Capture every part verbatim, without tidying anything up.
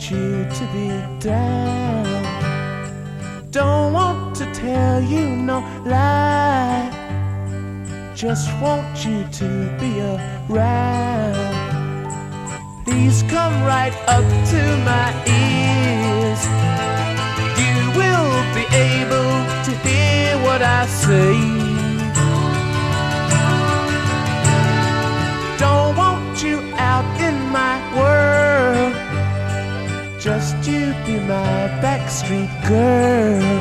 want you to be down. Don't want to tell you no lie. Just want you to be around. Please come right up to my ears. You will be able to hear what I say. Don't want you out in my world. Just you be my backstreet girl.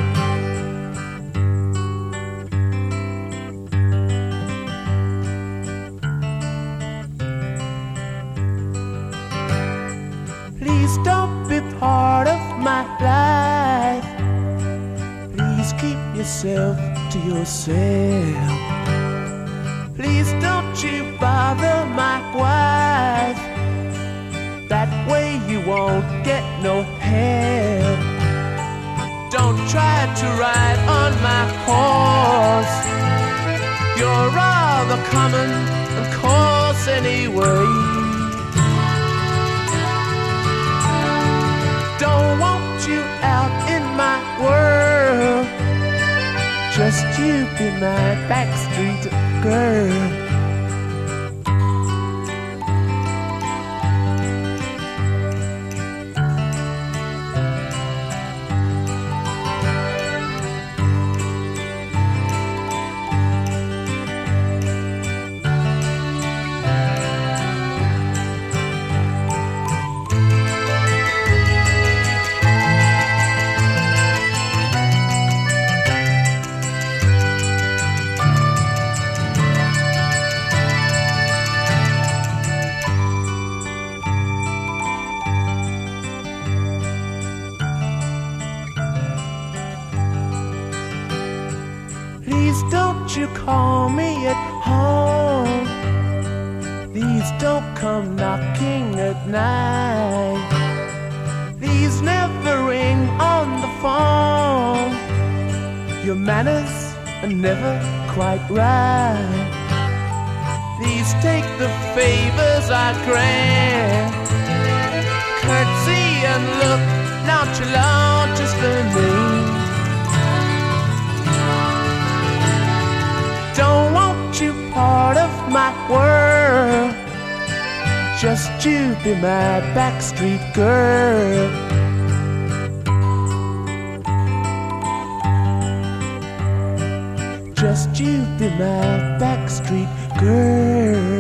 Please don't be part of my life. Please keep yourself to yourself. Please don't you bother my wife. That way you won't get no help. Don't try to ride on my horse. You're rather common and coarse anyway. Don't want you out in my world. Just you be my backstreet girl. Please don't you call me at home. Please don't come knocking at night. Please never ring on the phone. Your manners are never quite right. Please take the favors I grant. Curtsy and look nonchalant is the name. Don't want you part of my world. Just you be my backstreet girl. Just you be my backstreet girl.